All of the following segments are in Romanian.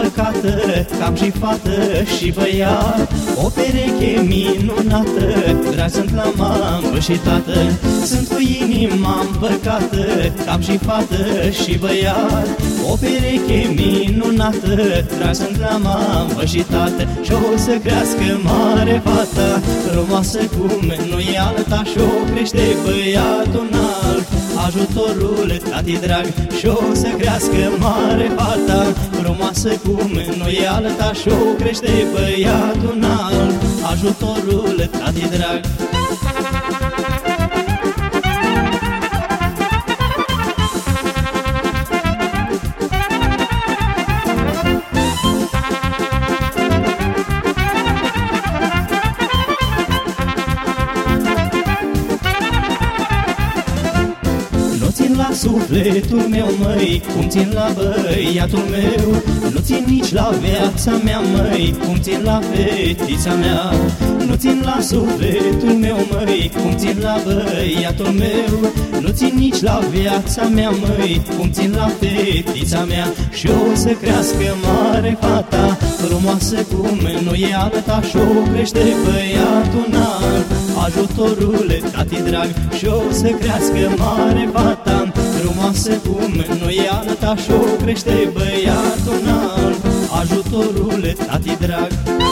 împăcată, cam și fată și băiat. O pereche minunată, dragi sunt la mamă și tată. Sunt cu inima împăcată, cam și fată și băiat. O pereche minunată, dragi sunt la mamă și tată. Și-o să crească mare fata, frumoasă cum nu e alta. Și-o crește băiatul înalt, ajutorul tati drag. Și-o să crească mare fata, frumoasă cum nu e alta. Și-o crește băiatul înalt, ajutorul tati drag. La sufletul meu, măi, cum țin la băiatul meu. Nu țin nici la viața mea, măi, cum țin la fetița mea. Nu țin la sufletul meu, măi, cum țin la băiatul meu. Nu țin nici la viața mea, măi, cum țin la fetița mea. Și-o să crească mare fata, frumoasă cum nu e alta. Și-o crește băiatul înalt, ajutorul tati drag. Și-o să crească mare fata, frumoasă cum nu e alta. Și-o crește băiatul înalt, ajutorul tati drag.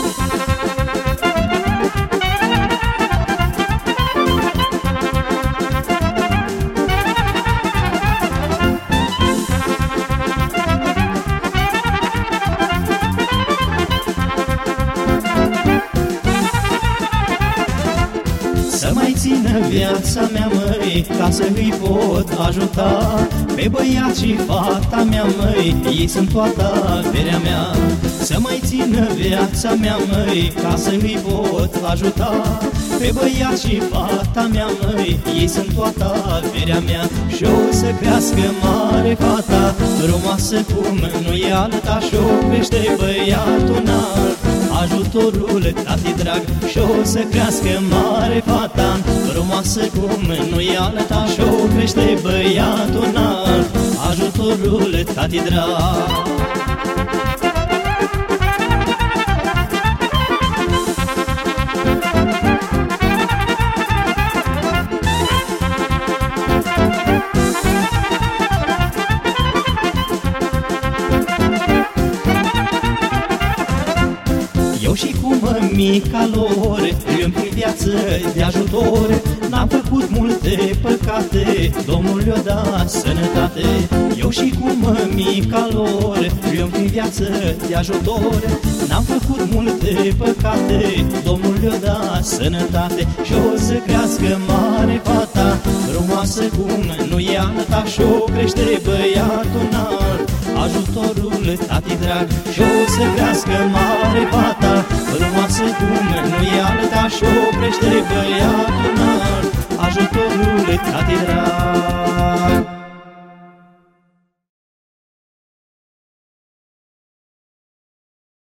Să mai țină viața mea, măi, ca să îi pot ajuta pe băiat și fata mea, măi, ei sunt toată averea mea. Să mai țină viața mea, măi, ca să îi pot ajuta pe băiat și fata mea, măi, ei sunt toată averea mea. Și-o să crească mare fata, frumoasă cum nu e alta. Și-o crește băiatul înalt, ajutorul tati drag. Și-o să crească mare fata, frumoasă cum nu e alta. Și-o crește băiatul înalt, ajutorul tati drag. Eu și cu mămica lor îmi prin viață de ajutor. N-am făcut multe păcate, Domnul le-a dat sănătate. Eu și cu mămica lor îmi prin viață de ajutor. N-am făcut multe păcate, Domnul le-a dat sănătate. Și-o să crească mare fata, frumoasă cum nu e alta. Și-o crește băiatul înalt, ajutorul tati drag. Și-o să crească mare fata, frumoasă cum nu e alta. Și-o crește băiatul înalt, ajutorul tati drag.